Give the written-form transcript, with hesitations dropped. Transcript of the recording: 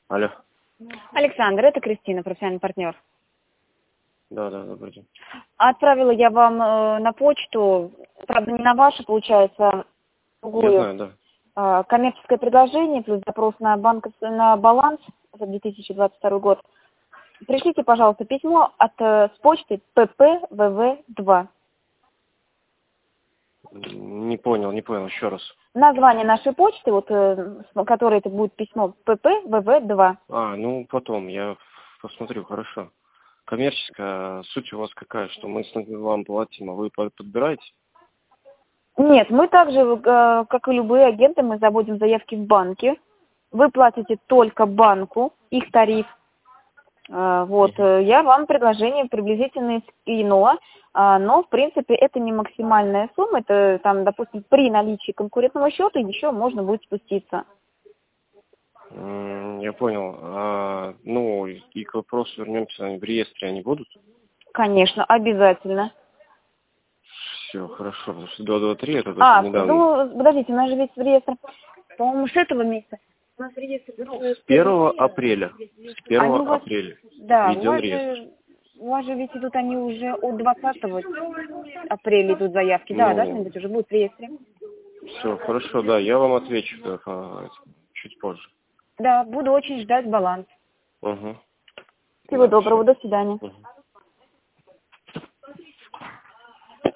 Алло. Александр, это Кристина, профессиональный партнер. Да, добрый день. Отправила я вам на почту, правда, не на вашу, получается, другую, Я знаю, да. коммерческое предложение плюс запрос на баланс за 2022 год. Пришлите, пожалуйста, письмо с почты ppvv2. Не понял, еще раз. Название нашей почты, вот, с которой это будет письмо, ppvv2. Потом, я посмотрю, хорошо. Коммерческая, суть у вас какая, что мы вам платим, а вы подбираете? Нет, мы также, как и любые агенты, мы заводим заявки в банке. Вы платите только банку, их тариф. Я вам предложение приблизительно скинула, но, в принципе, это не максимальная сумма, это, там, допустим, при наличии конкурентного счета еще можно будет спуститься. Я понял. И к вопросу вернемся, в реестре они будут? Конечно, обязательно. Все, хорошо, потому что 223 это даже недавно. Подождите, у нас же ведь реестр, по-моему, с этого месяца. У нас реестр С 1 апреля. С 1 апреля. Да, введен реестр. у вас же ведь идут они уже от 20 апреля идут заявки. Да, должны быть уже, будут в реестре. Все, хорошо, да, я вам отвечу чуть позже. Да, буду очень ждать баланс. Угу. Всего доброго, до свидания. Угу.